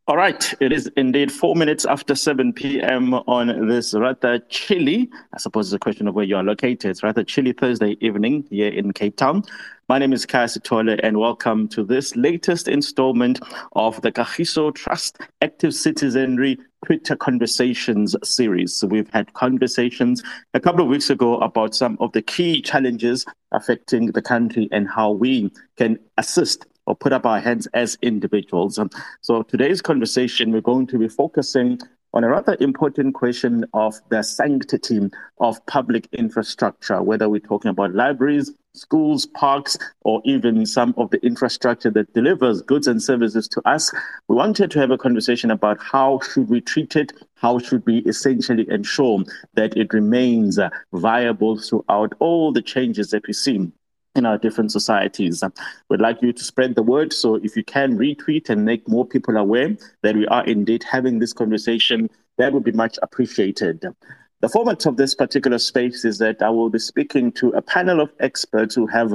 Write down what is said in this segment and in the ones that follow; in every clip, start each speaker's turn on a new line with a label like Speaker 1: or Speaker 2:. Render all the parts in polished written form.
Speaker 1: All right, it is indeed 4 minutes after 7 p.m. on this rather chilly, I suppose it's a question of where you are located, it's rather chilly Thursday evening here in Cape Town. My name is Kaya Sitole and welcome to this latest installment of the Kagiso Trust Active Citizenry Twitter Conversations series. So we've had conversations a couple of weeks ago about some of the key challenges affecting the country and how we can assist or put up our hands as individuals. So today's conversation, we're going to be focusing on a rather important question of the sanctity of public infrastructure, whether we're talking about libraries, schools, parks, or even some of the infrastructure that delivers goods and services to us. We wanted to have a conversation about how should we treat it, how should we essentially ensure that it remains viable throughout all the changes that we see in our different societies. We'd like you to spread the word. So if you can retweet and make more people aware that we are indeed having this conversation, that would be much appreciated. The format of this particular space is that I will be speaking to a panel of experts who have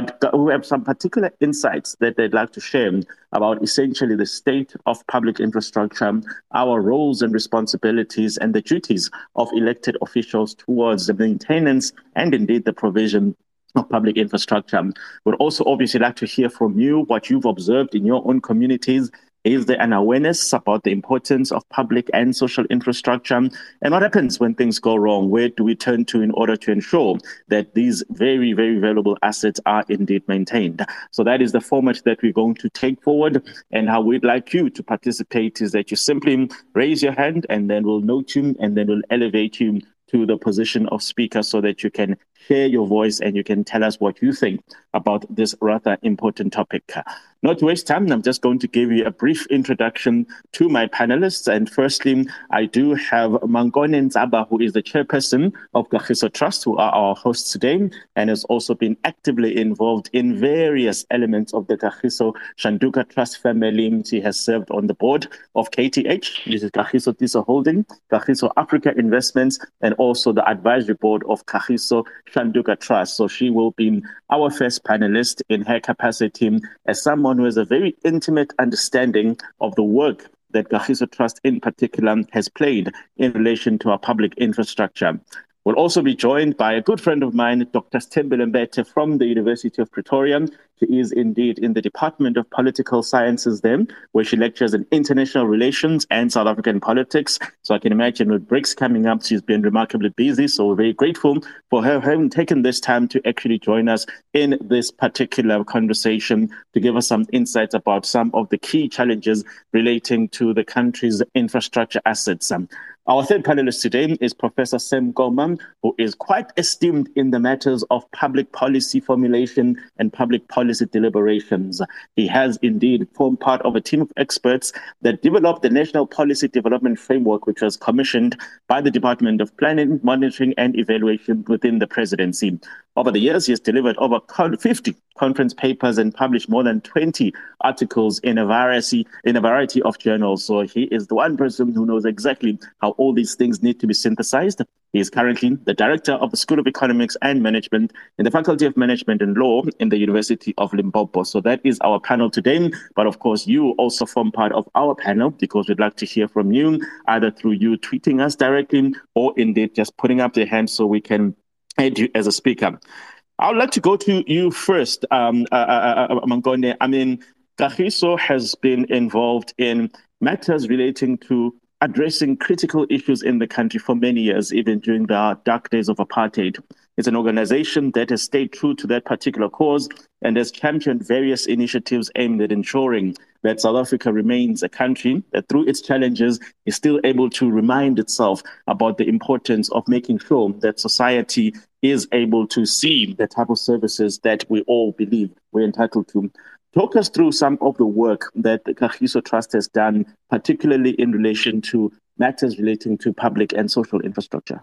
Speaker 1: some particular insights that they'd like to share about essentially the state of public infrastructure, our roles and responsibilities, and the duties of elected officials towards the maintenance and indeed the provision of public infrastructure. We'd also obviously like to hear from you what you've observed in your own communities. Is there an awareness about the importance of public and social infrastructure? And what happens when things go wrong? Where do we turn to in order to ensure that these very, very valuable assets are indeed maintained? So that is the format that we're going to take forward. And how we'd like you to participate is that you simply raise your hand and then we'll note you and then we'll elevate you to the position of speaker so that you can share your voice and you can tell us what you think about this rather important topic. Not to waste time, I'm just going to give you a brief introduction to my panelists. And firstly, I do have Mangone Nzaba, who is the chairperson of Kagiso Trust, who are our hosts today, and has also been actively involved in various elements of the Kagiso Shanduka Trust family. She has served on the board of KTH, this is Kagiso Tiso Holding, Kagiso Africa Investments, and also the advisory board of Kagiso Shanduka Trust. So she will be our first panelist in her capacity as someone who has a very intimate understanding of the work that Kagiso Trust in particular has played in relation to our public infrastructure. We'll also be joined by a good friend of mine, Dr. Stembele Mbete from the University of Pretoria. She is indeed in the Department of Political Sciences there, where she lectures in international relations and South African politics. So I can imagine with BRICS coming up, she's been remarkably busy. So we're very grateful for her having taken this time to actually join us in this particular conversation to give us some insights about some of the key challenges relating to the country's infrastructure assets. Our third panelist today is Professor Sam Ngoma, who is quite esteemed in the matters of public policy formulation and public policy deliberations. He has indeed formed part of a team of experts that developed the National Policy Development Framework, which was commissioned by the Department of Planning, Monitoring and Evaluation within the presidency. Over the years, he has delivered over 50 conference papers and published more than 20 articles in a variety of journals. So he is the one person who knows exactly how all these things need to be synthesized. He is currently the director of the School of Economics and Management in the Faculty of Management and Law in the University of Limpopo. So that is our panel today. But of course, you also form part of our panel because we'd like to hear from you, either through you tweeting us directly or indeed just putting up your hand so we can add you as a speaker. I would like to go to you first, Mangone. I mean, Kagiso has been involved in matters relating to addressing critical issues in the country for many years, even during the dark days of apartheid. It's an organization that has stayed true to that particular cause and has championed various initiatives aimed at ensuring that South Africa remains a country that through its challenges is still able to remind itself about the importance of making sure that society is able to see the type of services that we all believe we're entitled to. Talk us through some of the work that the Kagiso Trust has done, particularly in relation to matters relating to public and social infrastructure.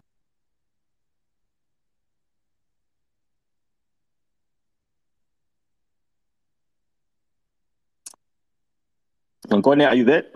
Speaker 1: Mangone, are you there?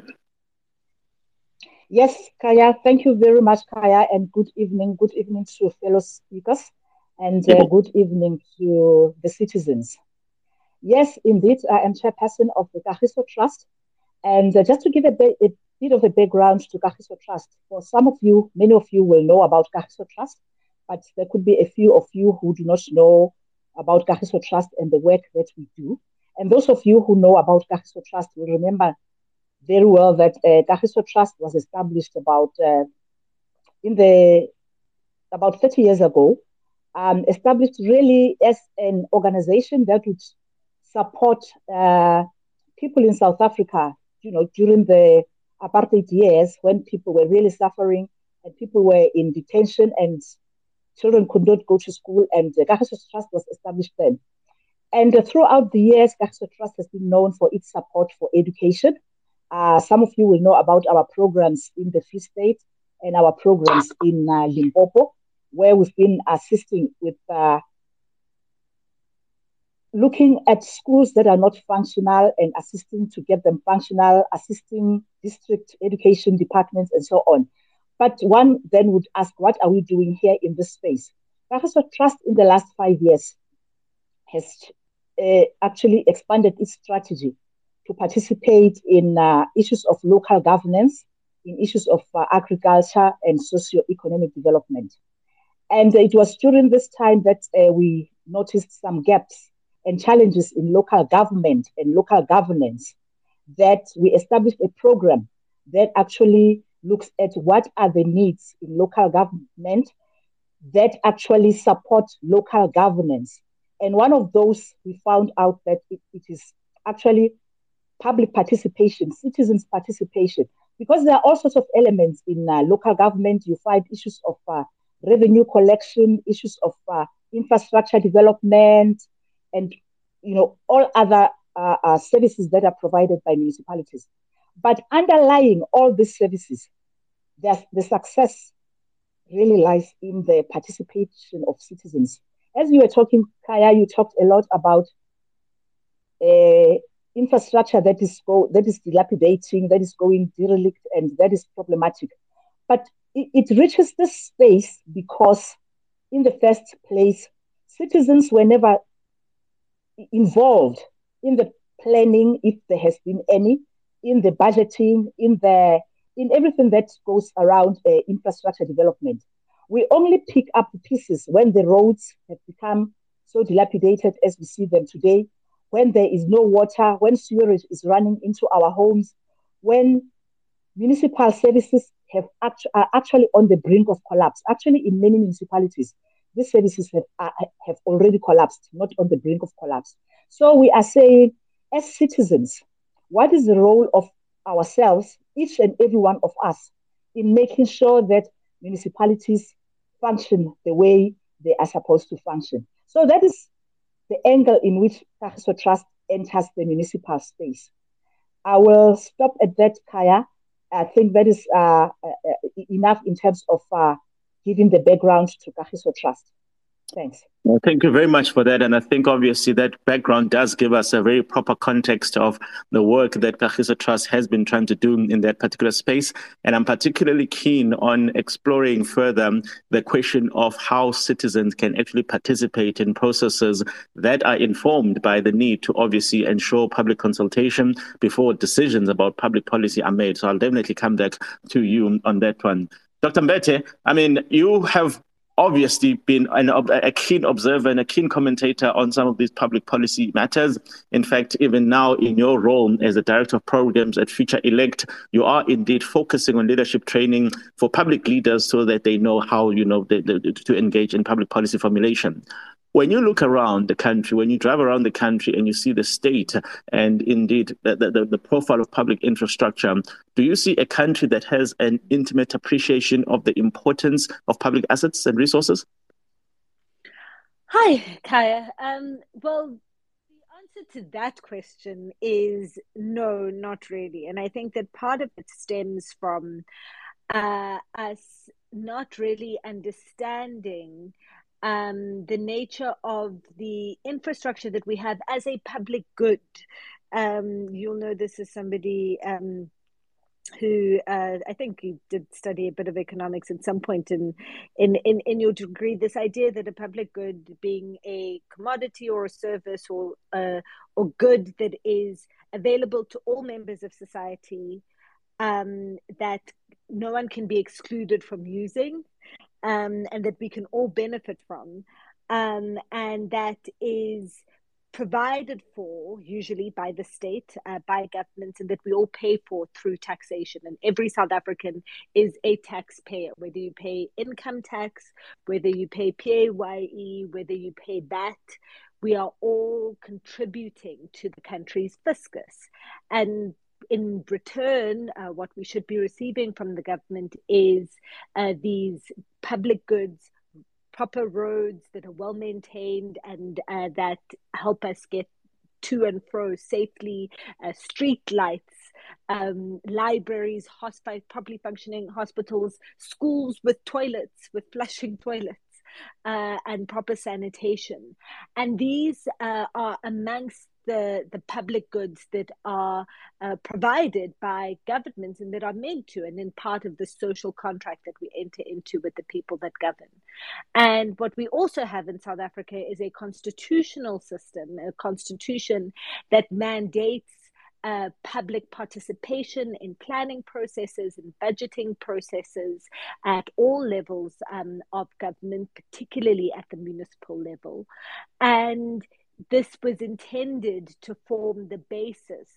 Speaker 2: Yes, Kaya. Thank you very much, Kaya, and good evening. Good evening to fellow speakers, and good evening to the citizens. Yes, indeed, I am chairperson of the Kagiso Trust, And just to give a bit of a background to Kagiso Trust, for some of you, many of you will know about Kagiso Trust, but there could be a few of you who do not know about Kagiso Trust and the work that we do. And those of you who know about Kagiso Trust will remember very well that Kagiso Trust was established about 30 years ago, established really as an organization that would support people in South Africa, during the apartheid years when people were really suffering and people were in detention and children could not go to school, and the Kagiso Trust was established then. And throughout the years, Kagiso Trust has been known for its support for education. Some of you will know about our programs in the Free State and our programs in Limpopo, where we've been assisting with looking at schools that are not functional and assisting to get them functional, assisting district education departments and so on. But one then would ask, what are we doing here in this space? Kagiso Trust in the last 5 years has actually expanded its strategy to participate in issues of local governance, in issues of agriculture and socio-economic development. And it was during this time that we noticed some gaps and challenges in local government and local governance, that we established a program that actually looks at what are the needs in local government that actually support local governance. And one of those, we found out that it is actually public participation, citizens' participation, because there are all sorts of elements in local government. You find issues of revenue collection, issues of infrastructure development, and all other services that are provided by municipalities. But underlying all these services, the success really lies in the participation of citizens. As you were talking, Kaya, you talked a lot about infrastructure that is dilapidating, that is going derelict, and that is problematic. But it reaches this space because, in the first place, citizens were never involved in the planning, if there has been any, in the budgeting, in everything that goes around infrastructure development. We only pick up the pieces when the roads have become so dilapidated as we see them today, when there is no water, when sewerage is running into our homes, when municipal services are actually on the brink of collapse. Actually, in many municipalities, these services have already collapsed, not on the brink of collapse. So we are saying, as citizens, what is the role of ourselves, each and every one of us, in making sure that municipalities function the way they are supposed to function? So that is the angle in which Kagiso Trust enters the municipal space. I will stop at that, Kaya. I think that is enough in terms of giving the background to Kagiso Trust. Thanks.
Speaker 1: Well, thank you very much for that. And I think obviously that background does give us a very proper context of the work that Kagiso Trust has been trying to do in that particular space. And I'm particularly keen on exploring further the question of how citizens can actually participate in processes that are informed by the need to obviously ensure public consultation before decisions about public policy are made. So I'll definitely come back to you on that one. Dr. Mbete, I mean, you have obviously been a keen observer and a keen commentator on some of these public policy matters. In fact, even now in your role as a director of programs at Future Elect, you are indeed focusing on leadership training for public leaders so that they know how, to engage in public policy formulation. When you look around the country, when you drive around the country and you see the state and indeed the profile of public infrastructure, do you see a country that has an intimate appreciation of the importance of public assets and resources?
Speaker 3: Hi, Kaya. Well, the answer to that question is no, not really. And I think that part of it stems from us not really understanding the nature of the infrastructure that we have as a public good. You'll know this as somebody who I think you did study a bit of economics at some point in your degree, this idea that a public good being a commodity or a service or good that is available to all members of society, that no one can be excluded from using, and that we can all benefit from, and that is provided for usually by the state, by governments, and that we all pay for through taxation. And every South African is a taxpayer, whether you pay income tax, whether you pay PAYE, whether you pay VAT. We are all contributing to the country's fiscus. And in return, what we should be receiving from the government is these public goods, proper roads that are well maintained and that help us get to and fro safely, street lights, libraries, properly functioning hospitals, schools with toilets, with flushing toilets, and proper sanitation. And these are amongst the public goods that are provided by governments and that are meant to, and in part of the social contract that we enter into with the people that govern. And what we also have in South Africa is a constitutional system, a constitution that mandates public participation in planning processes and budgeting processes at all levels of government, particularly at the municipal level. And this was intended to form the basis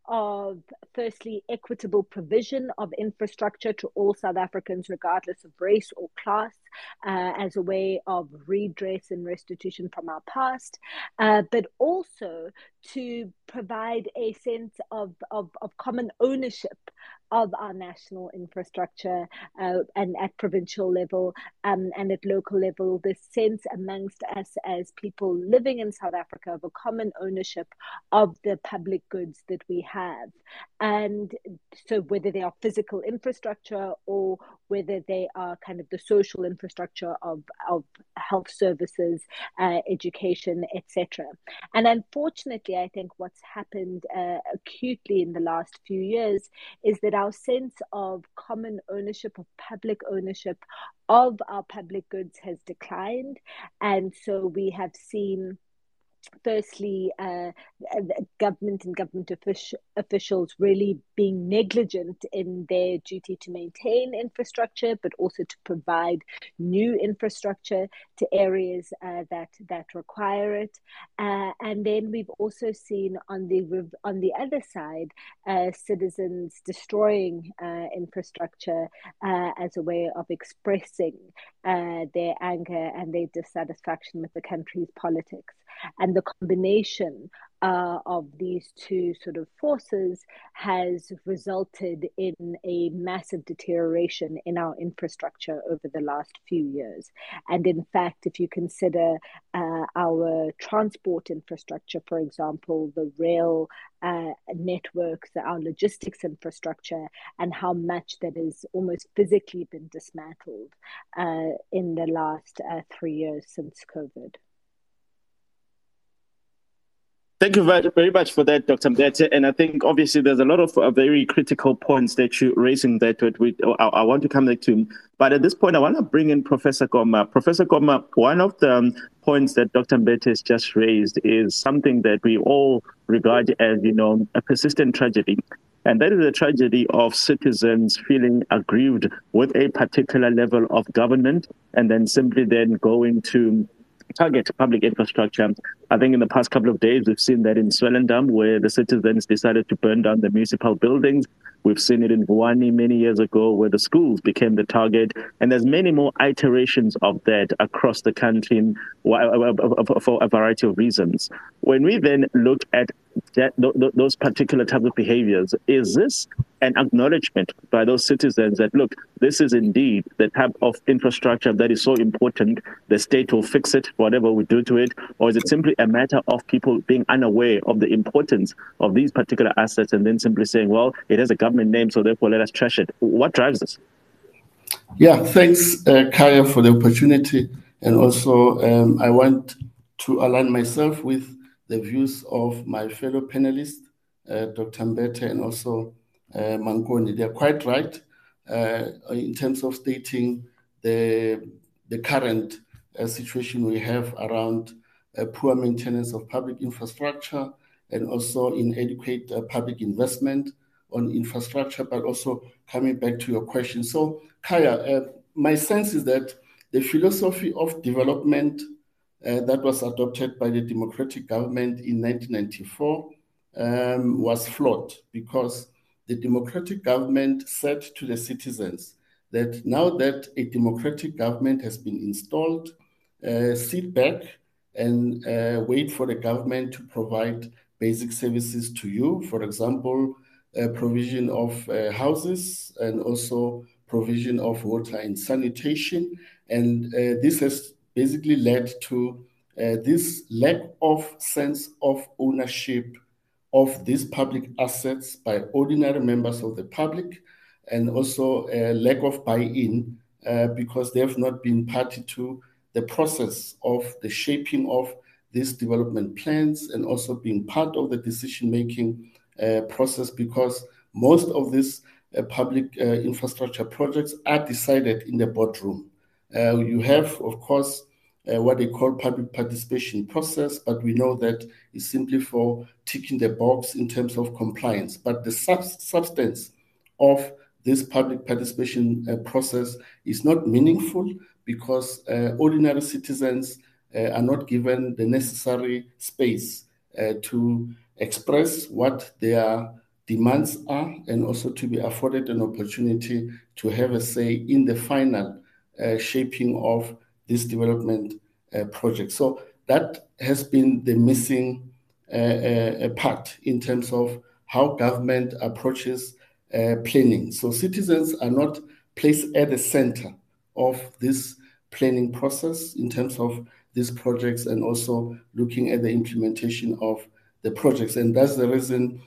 Speaker 3: of, firstly, equitable provision of infrastructure to all South Africans, regardless of race or class, as a way of redress and restitution from our past, but also to provide a sense of common ownership of our national infrastructure, and at provincial level and at local level, this sense amongst us as people living in South Africa of a common ownership of the public goods that we have. And so whether they are physical infrastructure or whether they are kind of the social infrastructure of health services, education, etc. And unfortunately, I think what's happened acutely in the last few years is that our sense of common ownership, of public ownership of our public goods has declined. And so we have seen, firstly, government and government officials really being negligent in their duty to maintain infrastructure, but also to provide new infrastructure to areas that require it. And then we've also seen on the other side, citizens destroying infrastructure as a way of expressing their anger and their dissatisfaction with the country's politics. And the combination of these two sort of forces has resulted in a massive deterioration in our infrastructure over the last few years. And in fact, if you consider our transport infrastructure, for example, the rail networks, our logistics infrastructure, and how much that has almost physically been dismantled in the last 3 years since COVID.
Speaker 1: Thank you very much for that, Dr. Mbete. And I think obviously there's a lot of very critical points that you're raising that I want to come back to. But at this point, I want to bring in Professor Goma. Professor Goma, one of the points that Dr. Mbete has just raised is something that we all regard as, a persistent tragedy. And that is the tragedy of citizens feeling aggrieved with a particular level of government and then simply then going to target public infrastructure. I think in the past couple of days, we've seen that in Swellendam, where the citizens decided to burn down the municipal buildings. We've seen it in Vuwani many years ago, where the schools became the target. And there's many more iterations of that across the country for a variety of reasons. When we then look at those particular types of behaviors, is this an acknowledgement by those citizens that, look, this is indeed the type of infrastructure that is so important, the state will fix it, whatever we do to it? Or is it simply a matter of people being unaware of the importance of these particular assets and then simply saying, well, it has a government name, so therefore let us trash it? What drives this?
Speaker 4: Yeah, thanks, Kaya, for the opportunity. And also, I want to align myself with the views of my fellow panelists, Dr. Mbete and also Mankoni. They're quite right in terms of stating the current situation we have around poor maintenance of public infrastructure and also inadequate public investment on infrastructure, but also coming back to your question. So, Kaya, my sense is that the philosophy of development that was adopted by the democratic government in 1994 was flawed, because the democratic government said to the citizens that now that a democratic government has been installed, sit back and wait for the government to provide basic services to you. For example, provision of houses and also provision of water and sanitation. And this has basically led to this lack of sense of ownership of these public assets by ordinary members of the public, and also a lack of buy-in because they have not been party to the process of the shaping of these development plans and also being part of the decision-making process, because most of these public infrastructure projects are decided in the boardroom. You have, of course, what they call public participation process, but we know that is simply for ticking the box in terms of compliance. But the substance of this public participation process is not meaningful, because ordinary citizens are not given the necessary space to express what their demands are, and also to be afforded an opportunity to have a say in the final shaping of this development project. So that has been the missing part in terms of how government approaches planning. So citizens are not placed at the center of this planning process in terms of these projects, and also looking at the implementation of the projects. And that's the reason,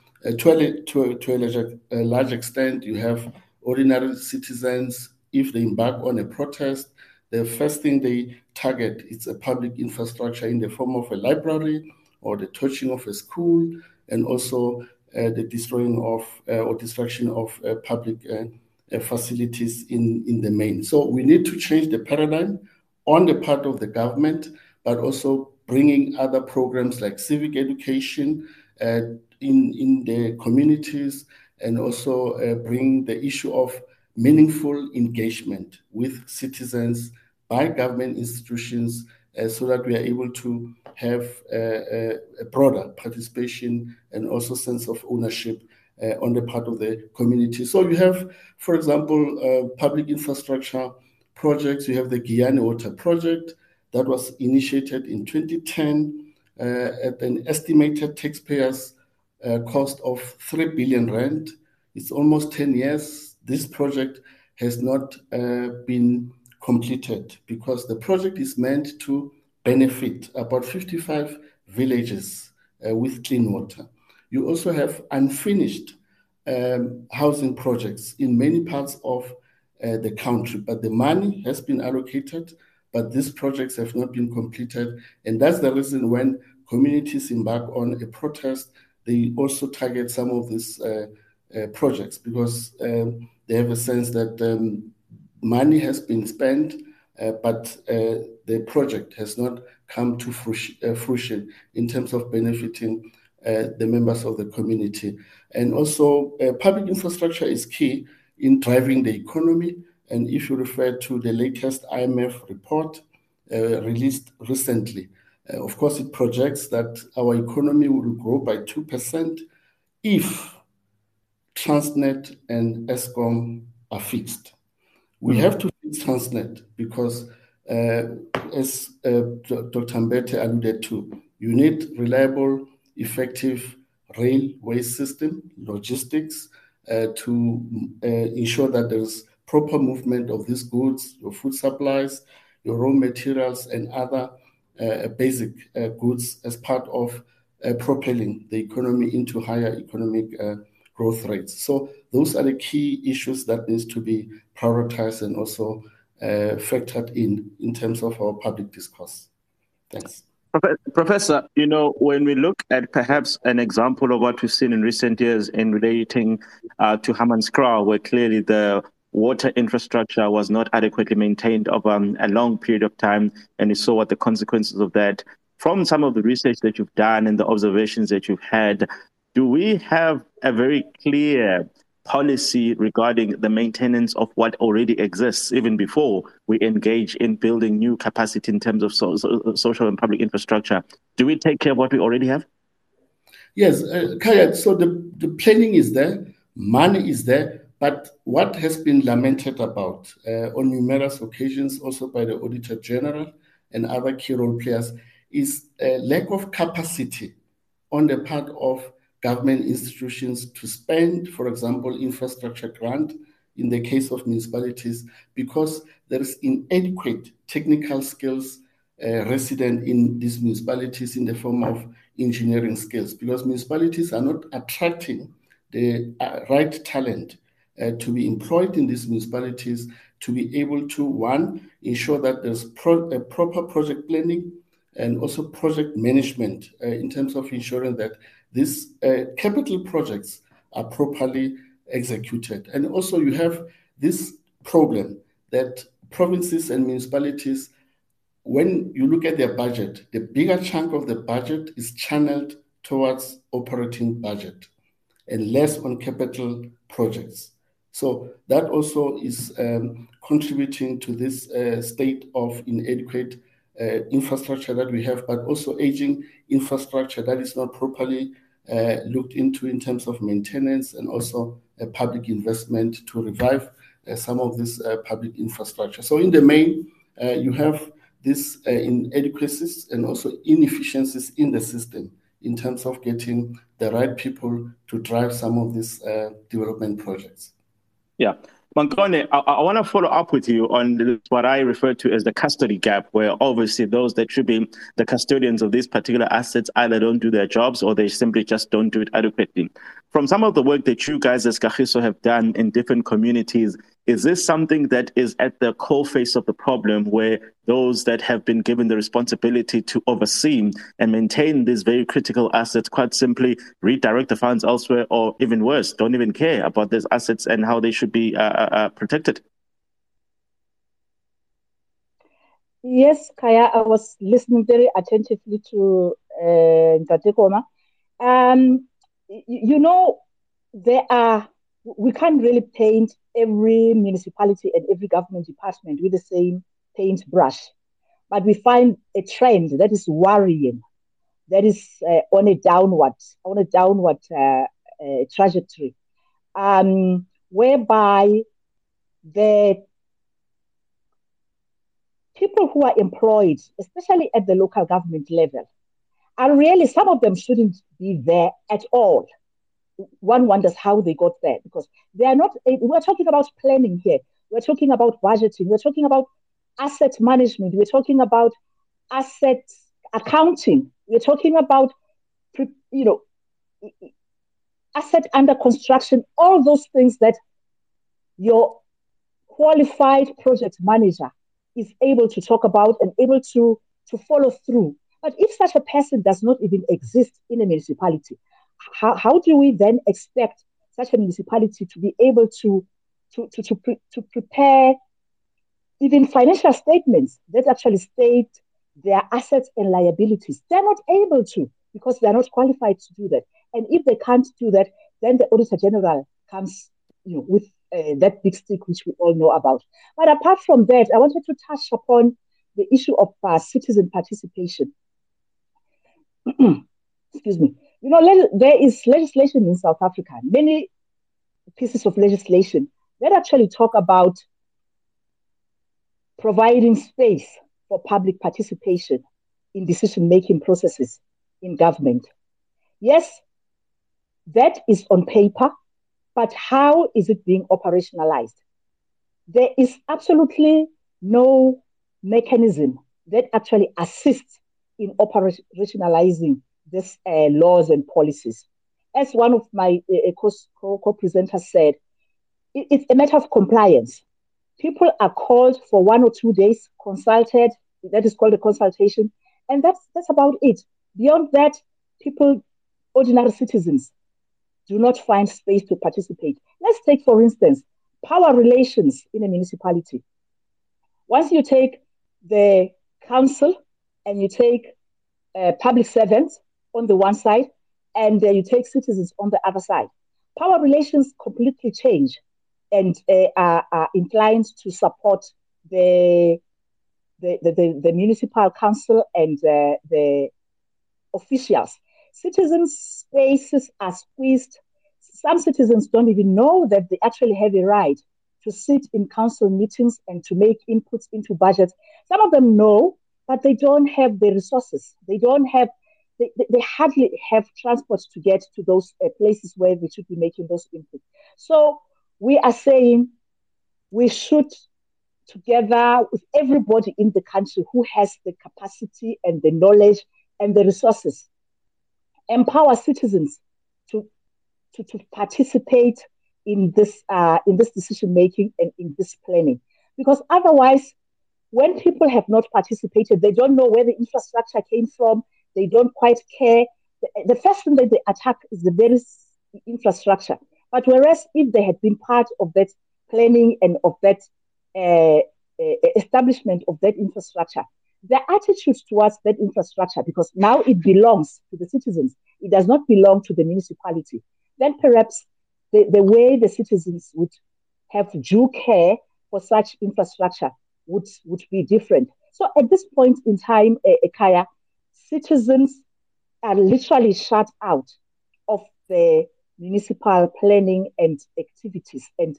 Speaker 4: to a large extent, you have ordinary citizens, if they embark on a protest, the first thing they target is a public infrastructure in the form of a library or the torching of a school, and also the destroying of or destruction of public facilities in the main. So we need to change the paradigm on the part of the government, but also bringing other programs like civic education in the communities, and also bring the issue of meaningful engagement with citizens by government institutions, so that we are able to have a broader participation and also sense of ownership on the part of the community. So you have, for example, public infrastructure projects. You have the Giyani Water Project that was initiated in 2010 at an estimated taxpayers cost of 3 billion rand. It's almost 10 years. This project has not been completed, because the project is meant to benefit about 55 villages with clean water. You also have unfinished housing projects in many parts of the country, but the money has been allocated, but these projects have not been completed. And that's the reason when communities embark on a protest, they also target some of these projects, because they have a sense that money has been spent, but the project has not come to fruition in terms of benefiting the members of the community. And also, public infrastructure is key in driving the economy. And if you refer to the latest IMF report released recently, of course, it projects that our economy will grow by 2% if Transnet and Eskom are fixed. We have to fix Transnet because, as Dr. Mbete alluded to, you need reliable, effective railway system, logistics, to ensure that there's proper movement of these goods, your food supplies, your raw materials, and other basic goods as part of propelling the economy into higher economic growth rates. So those are the key issues that needs to be prioritized and also factored in terms of our public discourse. Thanks.
Speaker 1: Professor, when we look at perhaps an example of what we've seen in recent years in relating to Hammanskraal, where clearly the water infrastructure was not adequately maintained over a long period of time, and we saw what the consequences of that. From some of the research that you've done and the observations that you've had, do we have a very clear policy regarding the maintenance of what already exists, even before we engage in building new capacity in terms of social and public infrastructure? Do we take care of what we already have?
Speaker 4: Yes, Kaya, so the planning is there, money is there, but what has been lamented about on numerous occasions, also by the Auditor General and other key role players, is a lack of capacity on the part of government institutions to spend, for example, infrastructure grant in the case of municipalities, because there is inadequate technical skills resident in these municipalities in the form of engineering skills, because municipalities are not attracting the right talent to be employed in these municipalities to be able to, one, ensure that there's proper project planning and also project management in terms of ensuring that these capital projects are properly executed. And also you have this problem that provinces and municipalities, when you look at their budget, the bigger chunk of the budget is channeled towards operating budget and less on capital projects. So that also is contributing to this state of inadequate infrastructure that we have, but also aging infrastructure that is not properly looked into in terms of maintenance and also public investment to revive some of this public infrastructure. So in the main, you have these inadequacies and also inefficiencies in the system in terms of getting the right people to drive some of these development projects.
Speaker 1: Yeah. Mankone, I want to follow up with you on what I refer to as the custody gap, where obviously those that should be the custodians of these particular assets either don't do their jobs or they simply just don't do it adequately. From some of the work that you guys as Kagiso have done in different communities, is this something that is at the core face of the problem, where those that have been given the responsibility to oversee and maintain these very critical assets quite simply redirect the funds elsewhere, or even worse, don't even care about these assets and how they should be protected?
Speaker 2: Yes, Kaya, I was listening very attentively to Ntate Koma. We can't really paint every municipality and every government department with the same paintbrush, but we find a trend that is worrying, that is on a downward trajectory, whereby the people who are employed, especially at the local government level, are really, some of them shouldn't be there at all. One wonders how they got there, because they are not. We're talking about planning here. We're talking about budgeting. We're talking about asset management. We're talking about asset accounting. We're talking about, asset under construction. All those things that your qualified project manager is able to talk about and able to follow through. But if such a person does not even exist in a municipality, how do we then expect such a municipality to be able to prepare even financial statements that actually state their assets and liabilities? They're not able to, because they're not qualified to do that. And if they can't do that, then the Auditor General comes with that big stick, which we all know about. But apart from that, I wanted to touch upon the issue of citizen participation. Excuse me. There is legislation in South Africa, many pieces of legislation that actually talk about providing space for public participation in decision-making processes in government. Yes, that is on paper, but how is it being operationalized? There is absolutely no mechanism that actually assists in operationalizing these laws and policies. As one of my co-presenters said, it's a matter of compliance. People are called for 1 or 2 days, consulted, that is called a consultation, And that's about it. Beyond that, people, ordinary citizens, do not find space to participate. Let's take, for instance, power relations in a municipality. Once you take the council and you take public servants on the one side, and you take citizens on the other side, power relations completely change and are inclined to support the municipal council and the officials. Citizens' spaces are squeezed. Some citizens don't even know that they actually have a right to sit in council meetings and to make inputs into budgets. Some of them know, but they don't have the resources. They hardly have transport to get to those places where they should be making those inputs. So we are saying we should, together with everybody in the country who has the capacity and the knowledge and the resources, empower citizens to participate in this decision making and in this planning. Because otherwise, when people have not participated, they don't know where the infrastructure came from. They don't quite care. The first thing that they attack is the very infrastructure. But whereas if they had been part of that planning and of that establishment of that infrastructure, their attitudes towards that infrastructure, because now it belongs to the citizens, it does not belong to the municipality, then perhaps the way the citizens would have due care for such infrastructure would be different. So at this point in time, Kaya, citizens are literally shut out of the municipal planning and activities. And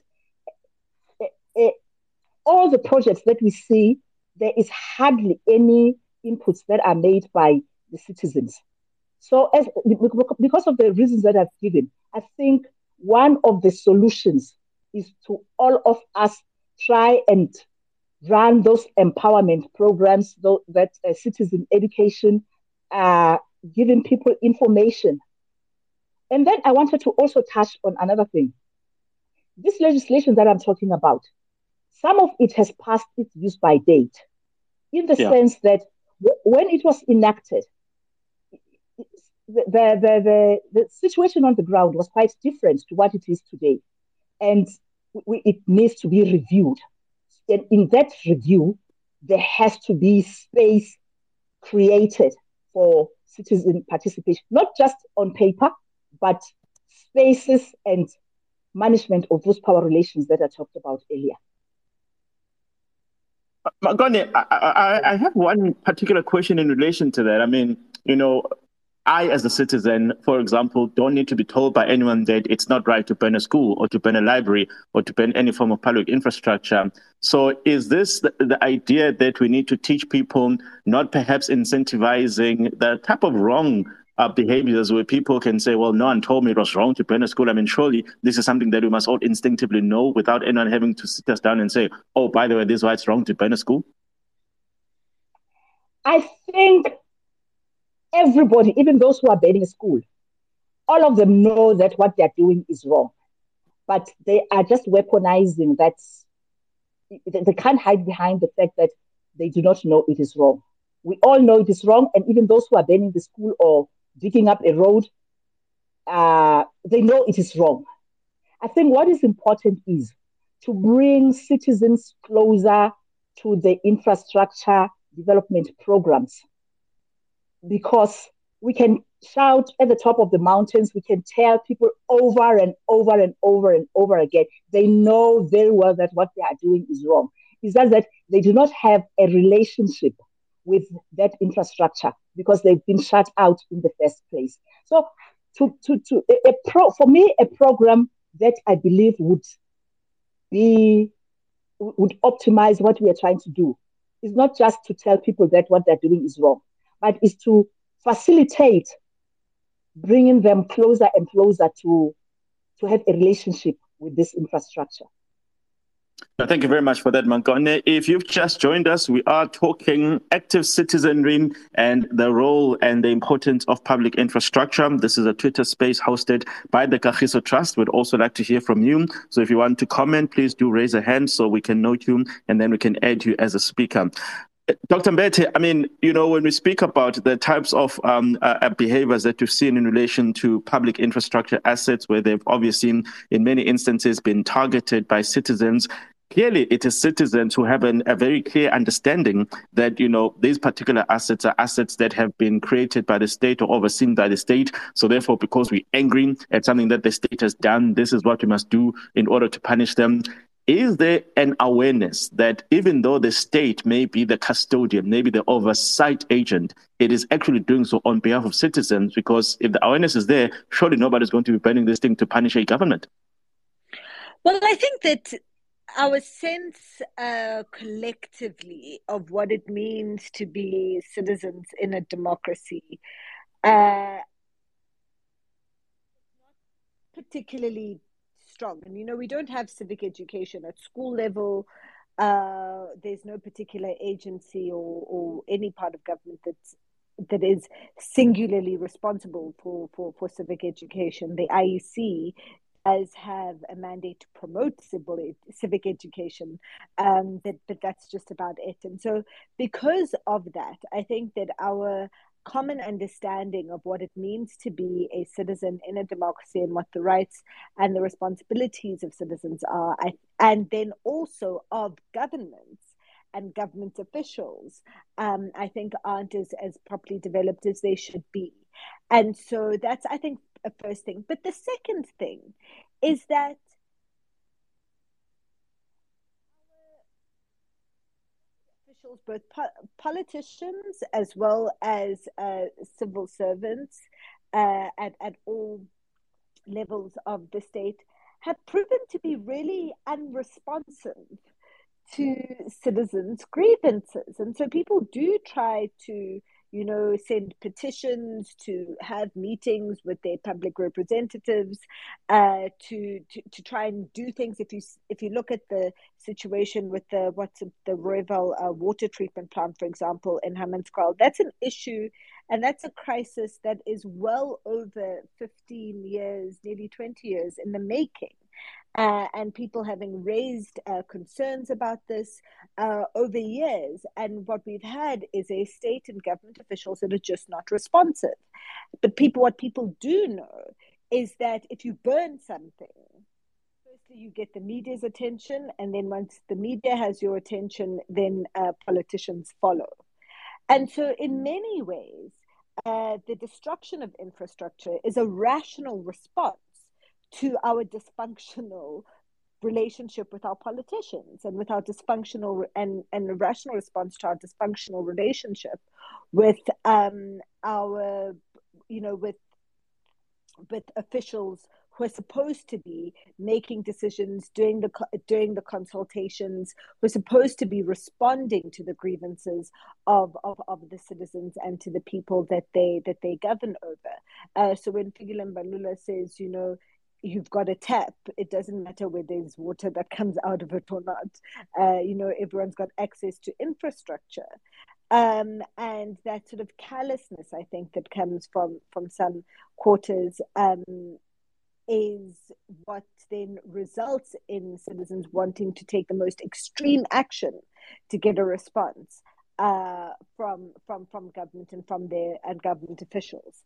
Speaker 2: all the projects that we see, there is hardly any inputs that are made by the citizens. So because of the reasons that I've given, I think one of the solutions is to all of us try and run those empowerment programs, that citizen education, giving people information. And then I wanted to also touch on another thing. This legislation that I'm talking about, some of it has passed its use by date, in the sense that when it was enacted, the situation on the ground was quite different to what it is today. And it needs to be reviewed. And in that review, there has to be space created for citizen participation, not just on paper, but spaces and management of those power relations that I talked about earlier.
Speaker 1: Mangone, I have one particular question in relation to that. I mean, I, as a citizen, for example, don't need to be told by anyone that it's not right to burn a school or to burn a library or to burn any form of public infrastructure. So is this the idea that we need to teach people, not perhaps incentivizing the type of wrong behaviors where people can say, well, no one told me it was wrong to burn a school? I mean, surely this is something that we must all instinctively know without anyone having to sit us down and say, oh, by the way, this is why it's wrong to burn a school?
Speaker 2: I think everybody, even those who are burning a school, all of them know that what they're doing is wrong. But they are just weaponizing that. They can't hide behind the fact that they do not know it is wrong. We all know it is wrong. And even those who are burning the school or digging up a road, they know it is wrong. I think what is important is to bring citizens closer to the infrastructure development programs. Because we can shout at the top of the mountains, we can tell people over and over and over and over again. They know very well that what they are doing is wrong. It's just that they do not have a relationship with that infrastructure because they've been shut out in the first place. So for me, a program that I believe would optimize what we are trying to do is not just to tell people that what they're doing is wrong, but is to facilitate bringing them closer and closer to have a relationship with this infrastructure.
Speaker 1: Thank you very much for that, Mangone. If you've just joined us, we are talking active citizenry and the role and the importance of public infrastructure. This is a Twitter space hosted by the Kagiso Trust. We'd also like to hear from you. So if you want to comment, please do raise a hand so we can note you and then we can add you as a speaker. Dr. Mbete, I mean, when we speak about the types of behaviors that we've seen in relation to public infrastructure assets, where they've obviously, in many instances, been targeted by citizens, clearly it is citizens who have a very clear understanding that, these particular assets are assets that have been created by the state or overseen by the state. So therefore, because we're angry at something that the state has done, this is what we must do in order to punish them. Is there an awareness that even though the state may be the custodian, maybe the oversight agent, it is actually doing so on behalf of citizens? Because if the awareness is there, surely nobody's going to be burning this thing to punish a government.
Speaker 3: Well, I think that our sense collectively of what it means to be citizens in a democracy not particularly strong. And, we don't have civic education at school level. There's no particular agency or any part of government that is singularly responsible for civic education. The IEC does have a mandate to promote civic education, but that's just about it. And so because of that, I think that our common understanding of what it means to be a citizen in a democracy and what the rights and the responsibilities of citizens are, and then also of governments and government officials, I think aren't as properly developed as they should be. And so that's, I think, a first thing. But the second thing is that officials, both politicians as well as civil servants at all levels of the state, have proven to be really unresponsive to citizens' grievances. And so people do try to send petitions, to have meetings with their public representatives, to try and do things. If you look at the situation with the Rooiwal water treatment plant, for example, in Hammanskraal, that's an issue, and that's a crisis that is well over 15 years, nearly 20 years in the making. And people having raised concerns about this over years. And what we've had is a state and government officials that are just not responsive. But what people do know is that if you burn something, firstly, you get the media's attention. And then once the media has your attention, then politicians follow. And so in many ways, the destruction of infrastructure is a rational response to our dysfunctional relationship with our politicians, and with our dysfunctional and a rational response to our dysfunctional relationship with our, with officials who are supposed to be making decisions, doing the consultations, who are supposed to be responding to the grievances of the citizens and to the people that they govern over. So when Fikile Mbalula says, you've got a tap, it doesn't matter whether there's water that comes out of it or not. Everyone's got access to infrastructure. And that sort of callousness, I think, that comes from some quarters is what then results in citizens wanting to take the most extreme action to get a response from government and from their government officials.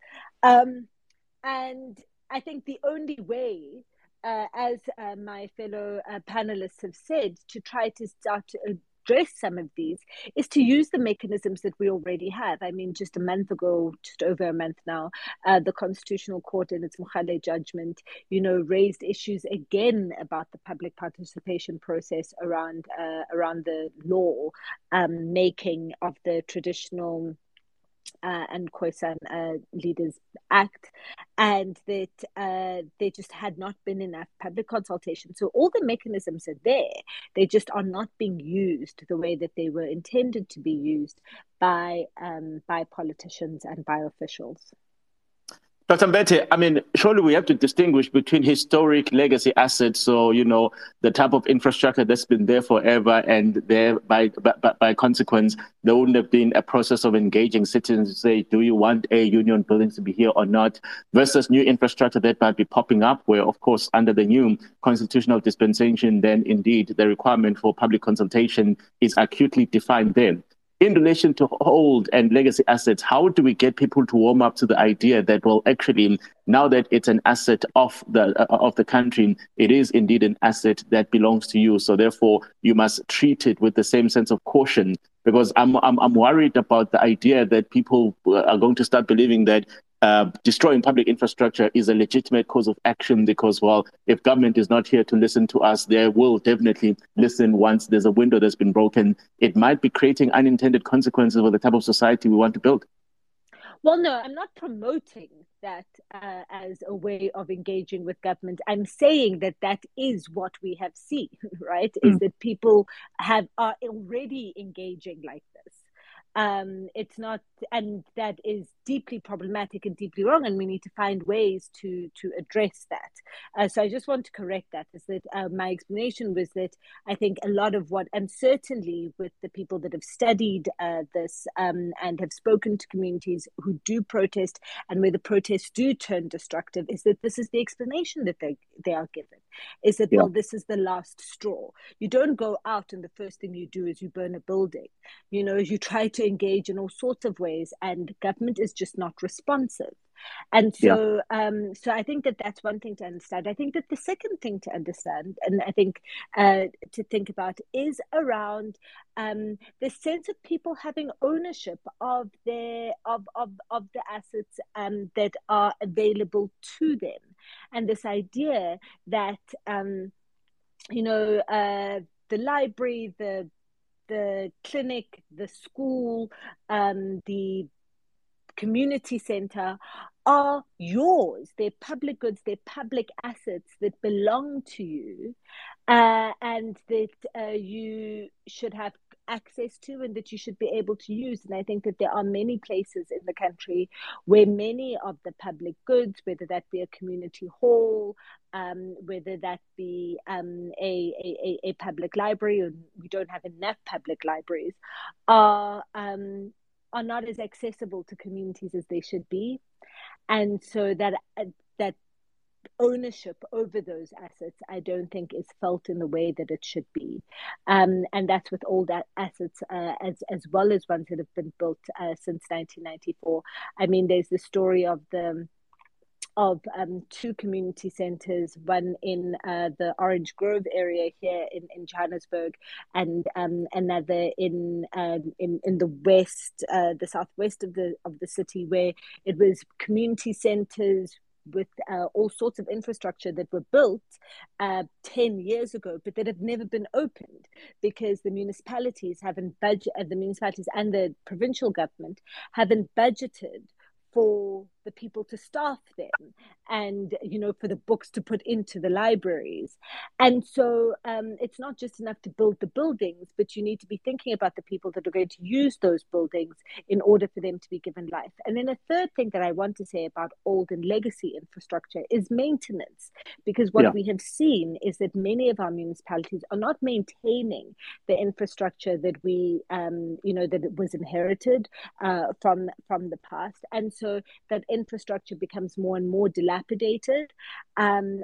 Speaker 3: And I think the only way, as my fellow panelists have said, to try to start to address some of these is to use the mechanisms that we already have. I mean, just over a month now, the Constitutional Court in its Mokgale judgment, raised issues again about the public participation process around the law making of the traditional and Khoisan Leaders Act, and that there just had not been enough public consultation. So all the mechanisms are there, they just are not being used the way that they were intended to be used by politicians and by officials.
Speaker 1: Dr. Mbete, I mean, surely we have to distinguish between historic legacy assets, so, the type of infrastructure that's been there forever, and there by consequence, there wouldn't have been a process of engaging citizens to say, do you want a union building to be here or not, versus new infrastructure that might be popping up, where, of course, under the new constitutional dispensation, then indeed the requirement for public consultation is acutely defined then. in relation to old and legacy assets, how do we get people to warm up to the idea that, well, actually, now that it's an asset of the country, it is indeed an asset that belongs to you. So therefore, you must treat it with the same sense of caution. Because I'm worried about the idea that people are going to start believing that destroying public infrastructure is a legitimate cause of action because, well, if government is not here to listen to us, they will definitely listen once there's a window that's been broken. It might be creating unintended consequences for the type of society we want to build.
Speaker 3: Well, no, I'm not promoting that as a way of engaging with government. I'm saying that that is what we have seen, right? Is that people are already engaging like this. It's not, and that is deeply problematic and deeply wrong, and we need to find ways to address that. So I just want to correct that. Is that my explanation was that I think a lot of what, and certainly with the people that have studied this and have spoken to communities who do protest, and where the protests do turn destructive, is that this is the explanation that they are given. Is that, well, this is the last straw. You don't go out and the first thing you do is you burn a building. You know, you try to engage in all sorts of ways, and government is just not responsive. And so so I think that that's one thing to understand. I think that the second thing to understand, and I think to think about, is around the sense of people having ownership of their of the assets that are available to them, and this idea that you know, the library, the clinic, the school, the community center are yours. They're public goods, they're public assets that belong to you, and that you should have access to and that you should be able to use. And I think that there are many places in the country where many of the public goods, whether that be a community hall, whether that be a public library, or we don't have enough public libraries, are not as accessible to communities as they should be. And so that ownership over those assets, I don't think is felt in the way that it should be. And that's with all that assets as well as ones that have been built since 1994. I mean, there's the story of two community centers, one in the Orange Grove area here in Johannesburg, and another in the west, the southwest of the city, where it was community centers with all sorts of infrastructure that were built 10 years ago, but that have never been opened because the municipalities haven't budgeted, the municipalities and the provincial government haven't budgeted for the people to staff them, and for the books to put into the libraries. And so it's not just enough to build the buildings, but you need to be thinking about the people that are going to use those buildings in order for them to be given life. And then a third thing that I want to say about old and legacy infrastructure is maintenance, because what we have seen is that many of our municipalities are not maintaining the infrastructure that we that it was inherited from the past. And so that infrastructure becomes more and more dilapidated, and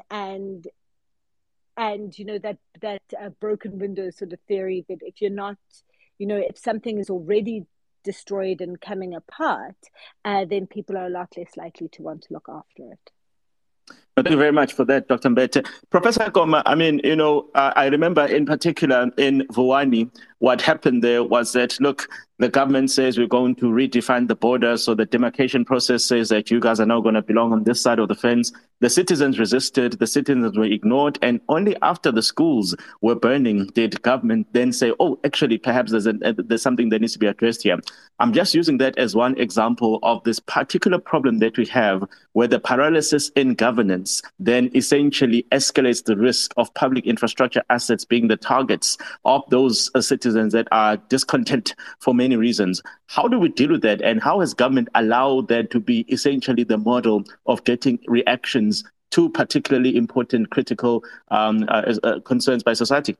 Speaker 3: that broken window sort of theory, that if you're not, if something is already destroyed and coming apart, then people are a lot less likely to want to look after it.
Speaker 1: Thank you very much for that, Dr. Mbete. Professor Goma, I mean, I remember in particular in Vuwani, what happened there was that, look, the government says we're going to redefine the border. So the demarcation process says that you guys are now going to belong on this side of the fence. The citizens resisted, the citizens were ignored. And only after the schools were burning did government then say, oh, actually, perhaps there's something that needs to be addressed here. I'm just using that as one example of this particular problem that we have, where the paralysis in governance then essentially escalates the risk of public infrastructure assets being the targets of those citizens that are discontent for many reasons. How do we deal with that? And how has government allowed that to be essentially the model of getting reactions to particularly important, critical concerns by society?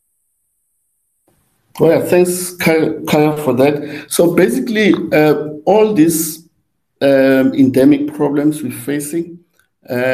Speaker 4: Well, thanks, Kaya, for that. So basically, all these endemic problems we're facing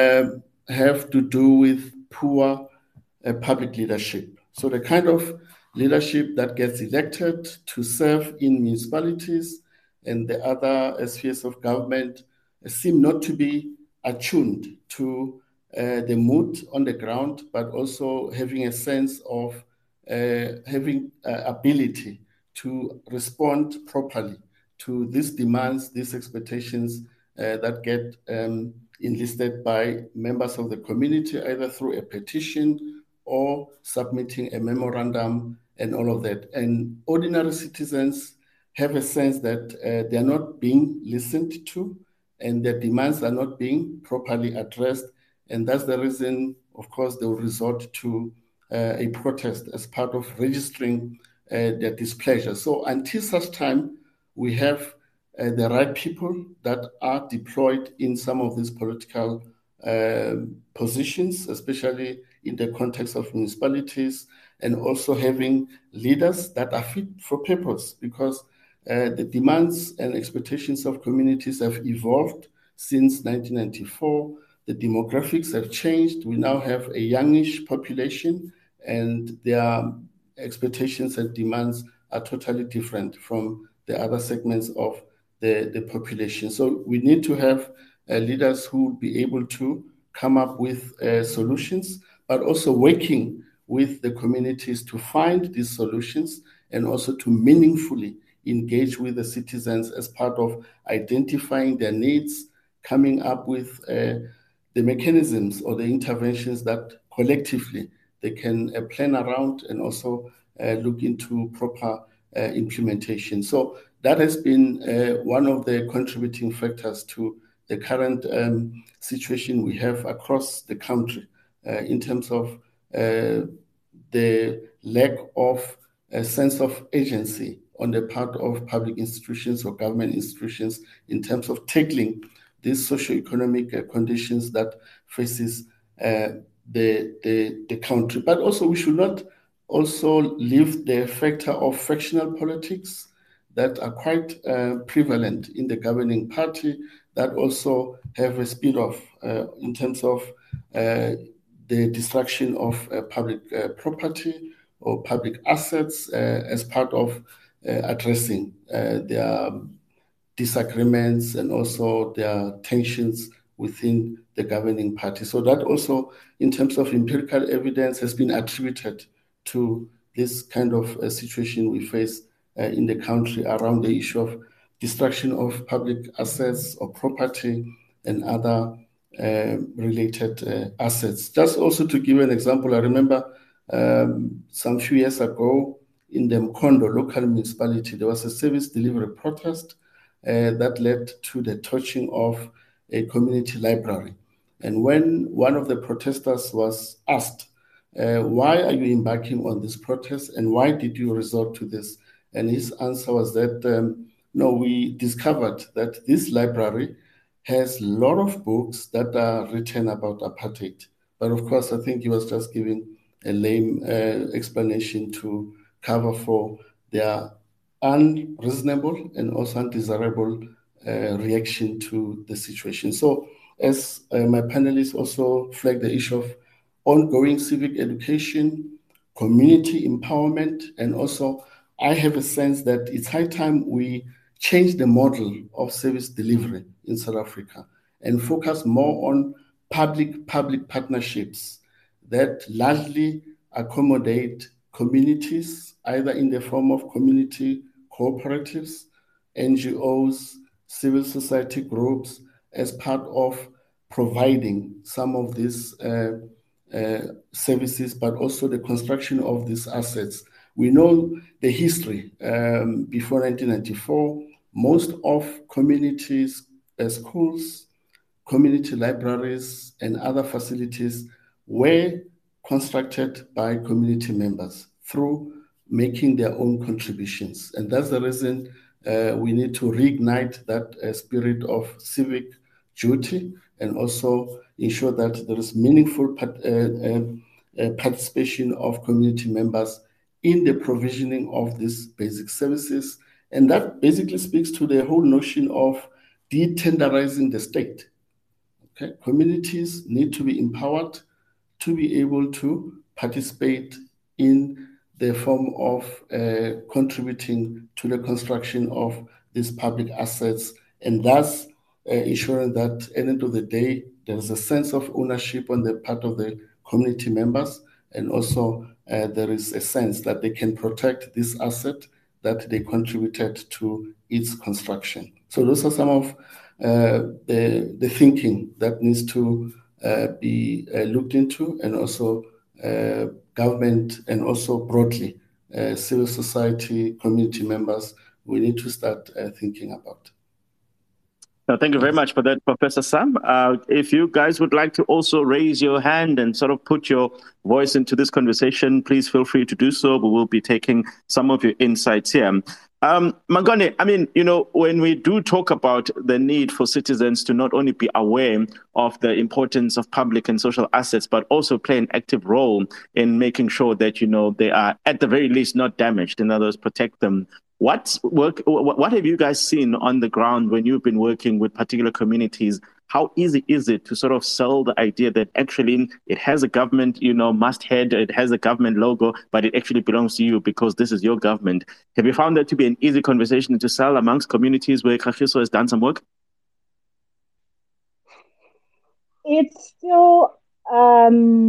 Speaker 4: have to do with poor public leadership. So the kind of leadership that gets elected to serve in municipalities and the other spheres of government seem not to be attuned to the mood on the ground, but also having a sense of having ability to respond properly to these demands, these expectations that get enlisted by members of the community, either through a petition or submitting a memorandum and all of that. And ordinary citizens have a sense that they are not being listened to and their demands are not being properly addressed. And that's the reason, of course, they will resort to a protest as part of registering their displeasure. So until such time, we have the right people that are deployed in some of these political positions, especially in the context of municipalities, and also having leaders that are fit for purpose, because the demands and expectations of communities have evolved since 1994. The demographics have changed. We now have a youngish population, and their expectations and demands are totally different from the other segments of the population. So we need to have leaders who will be able to come up with solutions, but also working with the communities to find these solutions and also to meaningfully engage with the citizens as part of identifying their needs, coming up with the mechanisms or the interventions that collectively they can plan around and also look into proper implementation. So that has been one of the contributing factors to the current situation we have across the country in terms of the lack of a sense of agency on the part of public institutions or government institutions in terms of tackling these socioeconomic conditions that faces the country. But also we should not also leave the factor of factional politics that are quite prevalent in the governing party that also have a speed-off in terms of the destruction of public property or public assets as part of addressing their disagreements and also their tensions within the governing party. So that also, in terms of empirical evidence, has been attributed to this kind of situation we face in the country around the issue of destruction of public assets or property and other related assets. Just also to give an example, I remember some few years ago in the Mkhondo local municipality, there was a service delivery protest that led to the torching of a community library. And when one of the protesters was asked, why are you embarking on this protest and why did you resort to this? And his answer was that, no, we discovered that this library has a lot of books that are written about apartheid. But of course, I think he was just giving a lame explanation to cover for their unreasonable and also undesirable reaction to the situation. So as my panelists also flagged the issue of ongoing civic education, community empowerment, and also I have a sense that it's high time we change the model of service delivery in South Africa and focus more on public-public partnerships that largely accommodate communities, either in the form of community cooperatives, NGOs, civil society groups, as part of providing some of these services, but also the construction of these assets. We know the history. Before 1994, most of communities, schools, community libraries, and other facilities were constructed by community members through making their own contributions. And that's the reason we need to reignite that spirit of civic duty and also ensure that there is meaningful participation of community members in the provisioning of these basic services. And that basically speaks to the whole notion of de-tenderizing the state. Okay? Communities need to be empowered to be able to participate in the form of contributing to the construction of these public assets, and thus ensuring that at the end of the day, there's a sense of ownership on the part of the community members, and also there is a sense that they can protect this asset that they contributed to its construction. So those are some of the thinking that needs to be looked into, and also government, and also broadly civil society, community members, we need to start thinking about.
Speaker 1: Thank you very much for that, Professor Sam. If you guys would like to also raise your hand and sort of put your voice into this conversation, please feel free to do so. We will be taking some of your insights here. Mangone, I mean, when we do talk about the need for citizens to not only be aware of the importance of public and social assets, but also play an active role in making sure that, they are at the very least not damaged, in other words, protect them. What have you guys seen on the ground when you've been working with particular communities? How easy is it to sort of sell the idea that actually it has a government, masthead, it has a government logo, but it actually belongs to you because this is your government? Have you found that to be an easy conversation to sell amongst communities where Kagiso has done some work?
Speaker 2: It's still a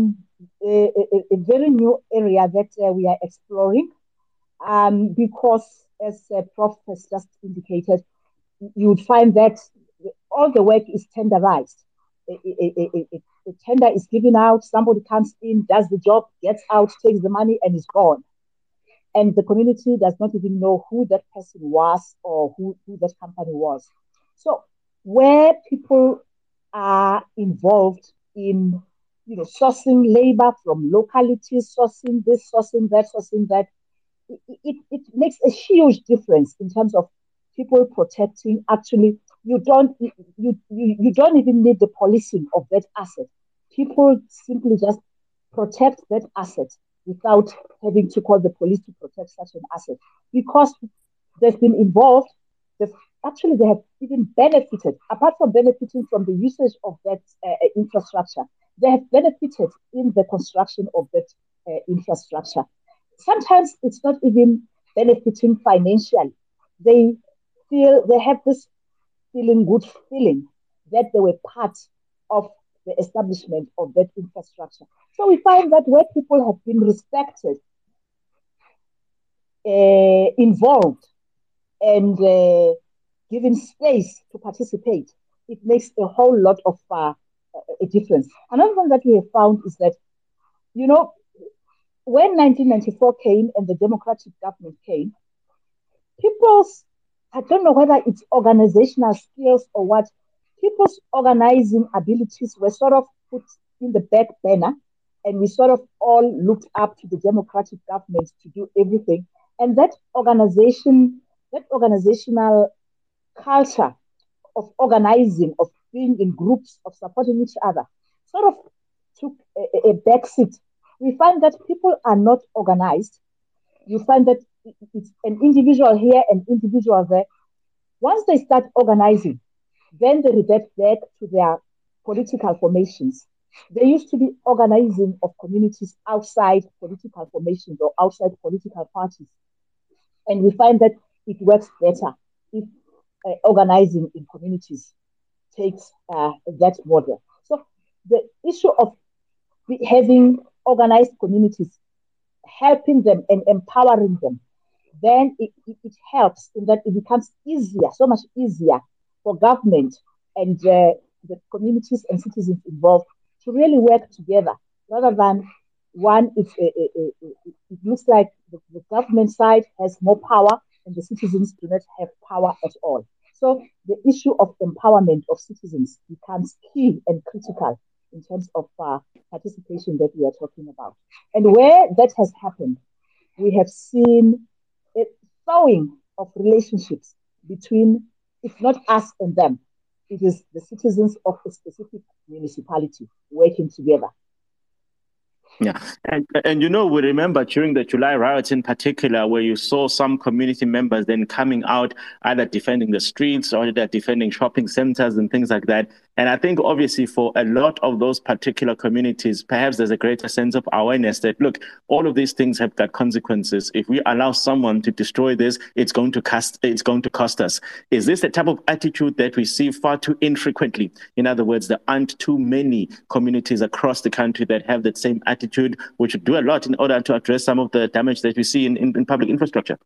Speaker 2: very new area that we are exploring, because as Prof has just indicated, you would find that all the work is tenderized. A tender is given out, somebody comes in, does the job, gets out, takes the money, and is gone. And the community does not even know who that person was or who that company was. So where people are involved in sourcing labor from localities, sourcing this, sourcing that, it makes a huge difference in terms of people protecting. Actually, you don't even need the policing of that asset. People simply just protect that asset without having to call the police to protect such an asset, because they've been involved. They have even benefited, apart from benefiting from the usage of that infrastructure. They have benefited in the construction of that infrastructure. Sometimes it's not even benefiting financially. They have this good feeling that they were part of the establishment of that infrastructure. So we find that where people have been respected, involved, and given space to participate, it makes a whole lot of a difference. Another thing that we have found is that, when 1994 came and the democratic government came, I don't know whether it's organizational skills or what, people's organizing abilities were sort of put in the back burner, and we sort of all looked up to the democratic government to do everything. And that organizational culture of organizing, of being in groups, of supporting each other, sort of took a backseat. We find that people are not organized. You find that it's an individual here and individual there. Once they start organizing, then they revert back to their political formations. There used to be organizing of communities outside political formations or outside political parties. And we find that it works better if organizing in communities takes that model. So the issue of having organized communities, helping them and empowering them, then it helps in that it becomes easier, so much easier for government and the communities and citizens involved to really work together, rather than one, it looks like the government side has more power and the citizens do not have power at all. So the issue of empowerment of citizens becomes key and critical in terms of participation that we are talking about. And where that has happened, we have seen a thawing of relationships between, if not us and them, it is the citizens of a specific municipality working together.
Speaker 1: Yeah. And we remember during the July riots in particular, where you saw some community members then coming out, either defending the streets or either defending shopping centers and things like that. And I think obviously for a lot of those particular communities, perhaps there's a greater sense of awareness that, look, all of these things have got consequences. If we allow someone to destroy this, it's going to cost us. Is this the type of attitude that we see far too infrequently? In other words, there aren't too many communities across the country that have that same attitude, which would do a lot in order to address some of the damage that we see in public infrastructure.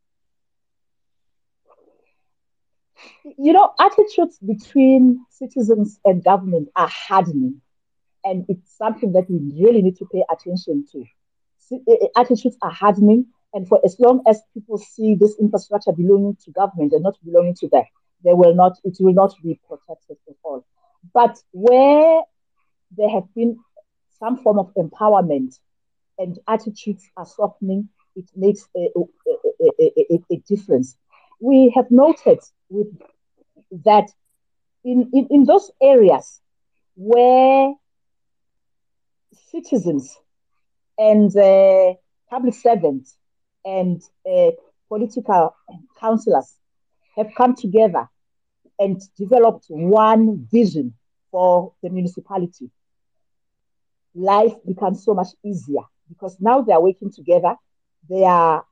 Speaker 2: Attitudes between citizens and government are hardening, and it's something that we really need to pay attention to. Attitudes are hardening, and for as long as people see this infrastructure belonging to government and not belonging to them, it will not be protected at all. But where there have been some form of empowerment and attitudes are softening, it makes a difference. We have noted that in those areas where citizens and public servants and political councillors have come together and developed one vision for the municipality, life becomes so much easier because now they are working together. The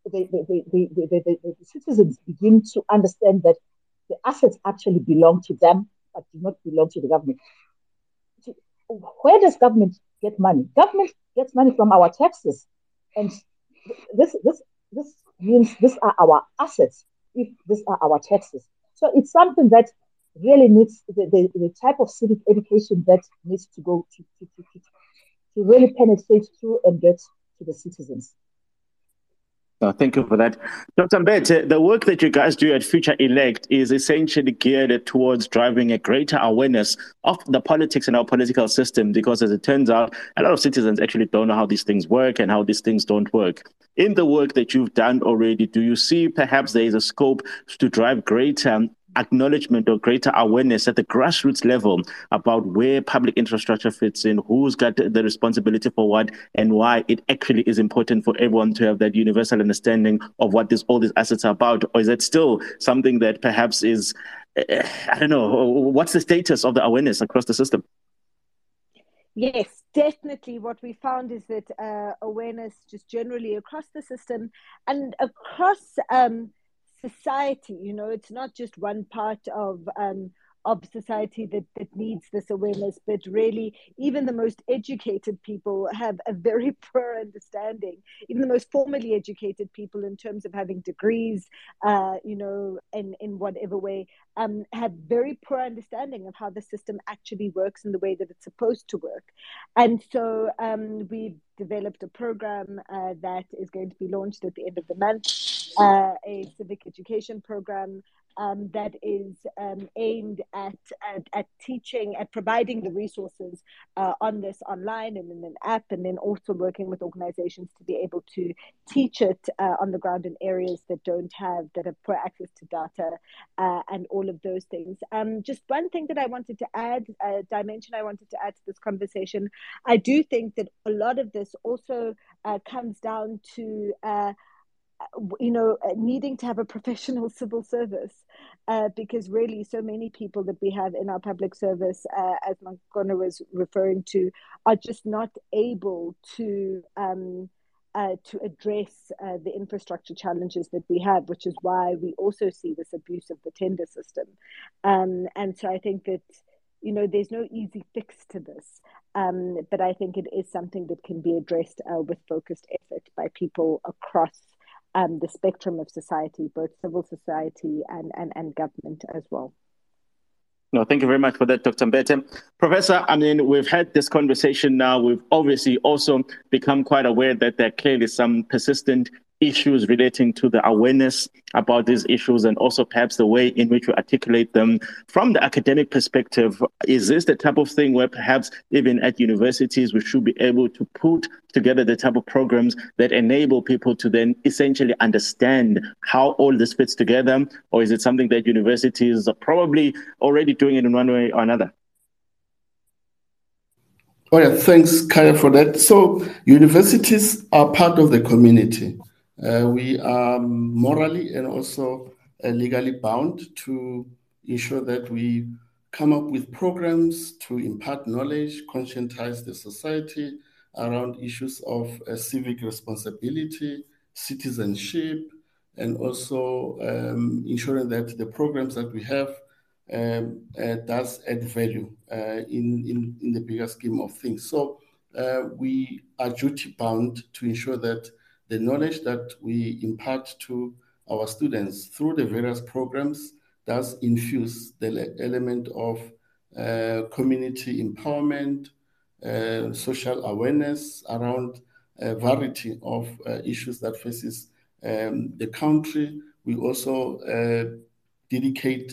Speaker 2: citizens begin to understand that the assets actually belong to them, but do not belong to the government. Where does government get money? Government gets money from our taxes, and this means these are our assets. If these are our taxes, so it's something that really needs the type of civic education that needs to go to really penetrate through and get to the citizens.
Speaker 1: Thank you for that. Dr. Mbete, the work that you guys do at Future Elect is essentially geared towards driving a greater awareness of the politics in our political system, because as it turns out, a lot of citizens actually don't know how these things work and how these things don't work. In the work that you've done already, do you see perhaps there is a scope to drive greater acknowledgement or greater awareness at the grassroots level about where public infrastructure fits in, who's got the responsibility for what, and why it actually is important for everyone to have that universal understanding of what all these assets are about? Or is it still something that perhaps is, I don't know, what's the status of the awareness across the system?
Speaker 3: Yes, definitely. What we found is that awareness just generally across the system and across society, it's not just one part of society that needs this awareness, but really even the most educated people have a very poor understanding. Even the most formally educated people, in terms of having degrees, in whatever way, have very poor understanding of how the system actually works in the way that it's supposed to work. And so we've developed a program that is going to be launched at the end of the month, a civic education program that is aimed at teaching, at providing the resources on this online and in an app, and then also working with organizations to be able to teach it on the ground in areas that have poor access to data and all of those things. Just one thing that I wanted to add, a dimension I wanted to add to this conversation, I do think that a lot of this also comes down to needing to have a professional civil service, because really so many people that we have in our public service, as Mankona was referring to, are just not able to address the infrastructure challenges that we have, which is why we also see this abuse of the tender system. And so I think that, there's no easy fix to this, but I think it is something that can be addressed with focused effort by people across the spectrum of society, both civil society and government as well.
Speaker 1: No, thank you very much for that, Dr. Mbete. Professor, we've had this conversation now. We've obviously also become quite aware that there are clearly some persistent issues relating to the awareness about these issues, and also perhaps the way in which we articulate them from the academic perspective. Is this the type of thing where perhaps even at universities we should be able to put together the type of programs that enable people to then essentially understand how all this fits together? Or is it something that universities are probably already doing it in one way or another?
Speaker 4: Oh yeah, thanks, Kaya, for that. So universities are part of the community. We are morally and also legally bound to ensure that we come up with programs to impart knowledge, conscientize the society around issues of civic responsibility, citizenship, and also ensuring that the programs that we have does add value in the bigger scheme of things. So we are duty bound to ensure that the knowledge that we impart to our students through the various programs does infuse the element of community empowerment, social awareness around a variety of issues that faces the country. We also dedicate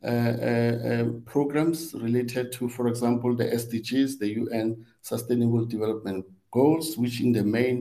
Speaker 4: programs related to, for example, the SDGs, the UN Sustainable Development Goals, which in the main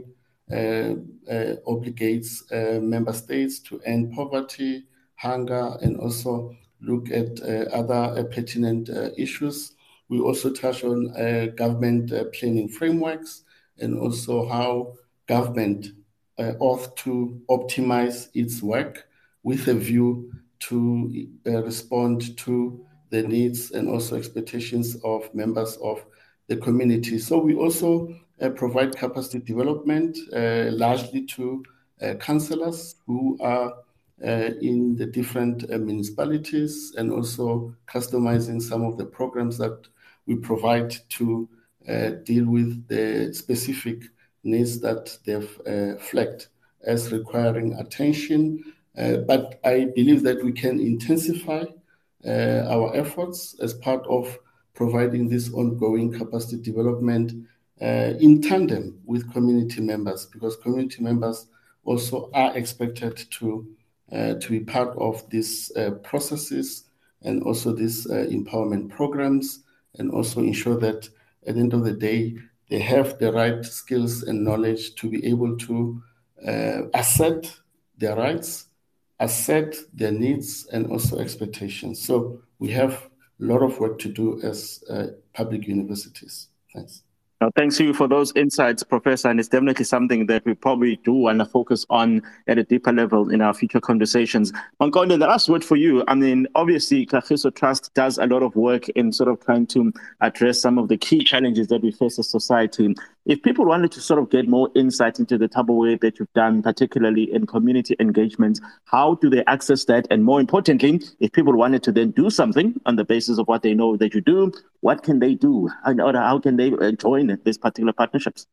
Speaker 4: obligates member states to end poverty, hunger, and also look at other pertinent issues. We also touch on government planning frameworks and also how government ought to optimize its work with a view to respond to the needs and also expectations of members of the community. So we also provide capacity development largely to councillors who are in the different municipalities, and also customizing some of the programs that we provide to deal with the specific needs that they've flagged as requiring attention. But I believe that we can intensify our efforts as part of providing this ongoing capacity development in tandem with community members, because community members also are expected to be part of these processes and also these empowerment programs, and also ensure that at the end of the day, they have the right skills and knowledge to be able to assert their rights, assert their needs, and also expectations. So we have a lot of work to do as public universities. Thanks.
Speaker 1: Thanks to you for those insights, Professor, and it's definitely something that we probably do want to focus on at a deeper level in our future conversations. Mangondwe, the last word for you. I mean, obviously, Kagiso Trust does a lot of work in sort of trying to address some of the key challenges that we face as society. If people wanted to sort of get more insight into the type of work that you've done, particularly in community engagement, how do they access that? And more importantly, if people wanted to then do something on the basis of what they know that you do, what can they do? And how can they join these particular partnerships?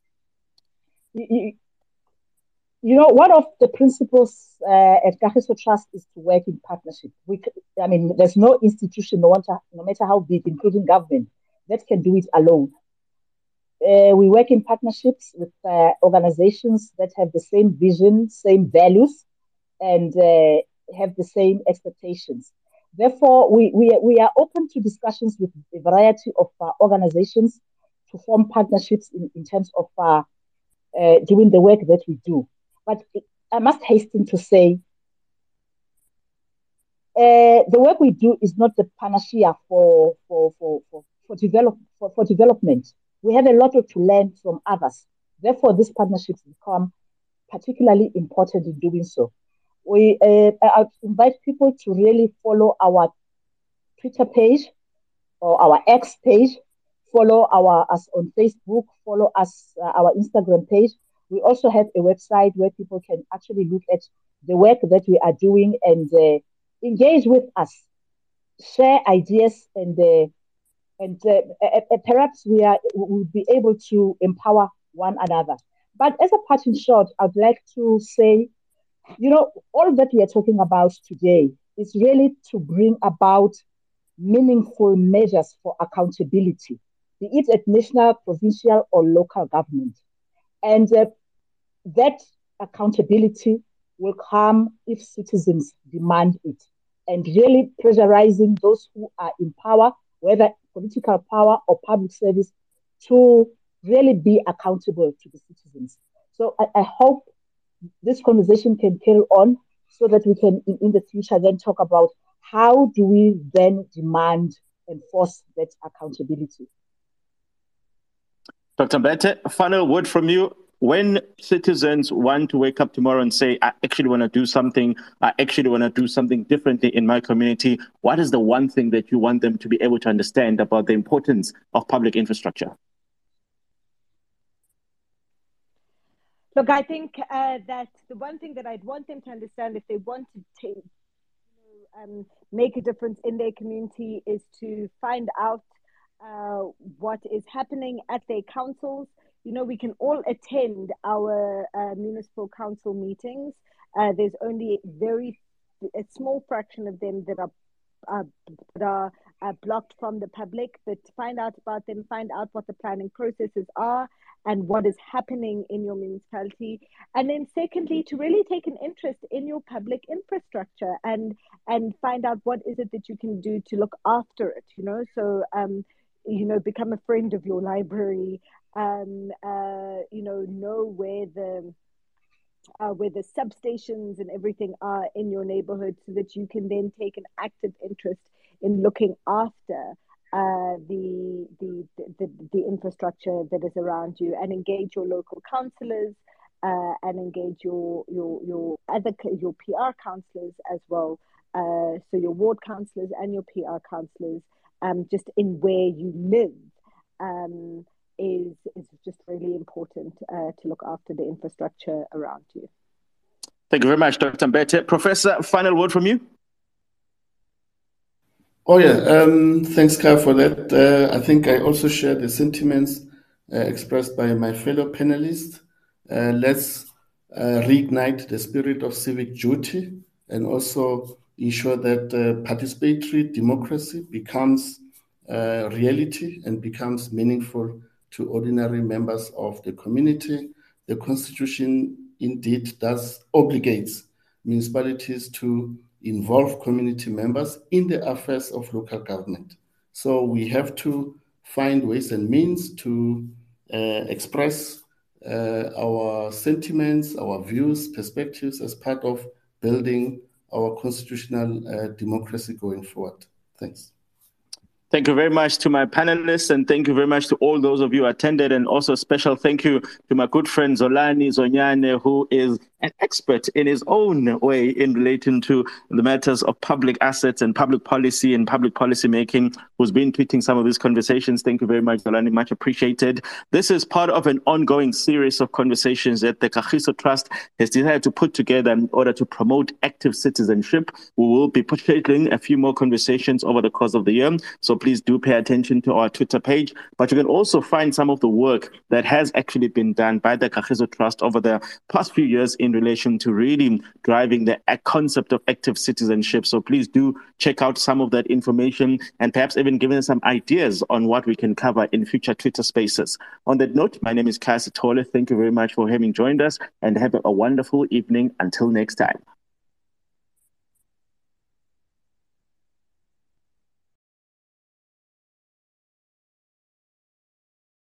Speaker 2: You know, one of the principles at Kagiso Trust is to work in partnership. There's no institution, no matter how big, including government, that can do it alone. We work in partnerships with organizations that have the same vision, same values, and have the same expectations. Therefore, we are open to discussions with a variety of organizations to form partnerships in terms of doing the work that we do. But I must hasten to say, the work we do is not the panacea for development. We have a lot to learn from others. Therefore, these partnerships become particularly important in doing so. I invite people to really follow our Twitter page or our X page, follow us on Facebook, follow us our Instagram page. We also have a website where people can actually look at the work that we are doing and engage with us, share ideas, and perhaps we'll be able to empower one another. But as a parting shot, I'd like to say, all that we are talking about today is really to bring about meaningful measures for accountability, be it at national, provincial, or local government. And that accountability will come if citizens demand it, and really pressurizing those who are in power, whether political power or public service, to really be accountable to the citizens. So I hope this conversation can carry on so that we can, in the future, then talk about how do we then demand and force that accountability.
Speaker 1: Dr. Mbete, final word from you. when citizens want to wake up tomorrow and say, I actually want to do something, I actually want to do something differently in my community, what is the one thing that you want them to be able to understand about the importance of public infrastructure?
Speaker 3: Look, I think that the one thing that I'd want them to understand if they want to make a difference in their community is to find out what is happening at their councils. We can all attend our municipal council meetings. There's only a small fraction of them that are blocked from the public, but find out about them, find out what the planning processes are and what is happening in your municipality. And then secondly, to really take an interest in your public infrastructure and find out what is it that you can do to look after it, So, become a friend of your library, know where the substations and everything are in your neighborhood so that you can then take an active interest in looking after the infrastructure that is around you, and engage your local councillors and engage your PR councillors as well. So your ward councillors and your PR councillors, just in where you live, is just really important to look after the infrastructure around you.
Speaker 1: Thank you very much, Dr. Mbete. Professor, final word from you?
Speaker 4: Oh, yeah. Thanks, Kyle, for that. I think I also share the sentiments expressed by my fellow panelists. Let's reignite the spirit of civic duty and also ensure that participatory democracy becomes reality and becomes meaningful to ordinary members of the community. The Constitution indeed does obligates municipalities to involve community members in the affairs of local government. So we have to find ways and means to express our sentiments, our views, perspectives as part of building our constitutional democracy going forward. Thanks.
Speaker 1: Thank you very much to my panelists, and thank you very much to all those of you who attended, and also a special thank you to my good friend Zolani Zonyane, who is an expert in his own way in relating to the matters of public assets and public policy and public policy making, who's been tweeting some of these conversations. Thank you very much, Zolani, much appreciated. This is part of an ongoing series of conversations that the Kagiso Trust has decided to put together in order to promote active citizenship. We will be scheduling a few more conversations over the course of the year, so please do pay attention to our Twitter page. But you can also find some of the work that has actually been done by the Kagiso Trust over the past few years in relation to really driving the concept of active citizenship. So please do check out some of that information and perhaps even giving us some ideas on what we can cover in future Twitter spaces. On that note, my name is Kaya Sithole. Thank you very much for having joined us, and have a wonderful evening. Until next time.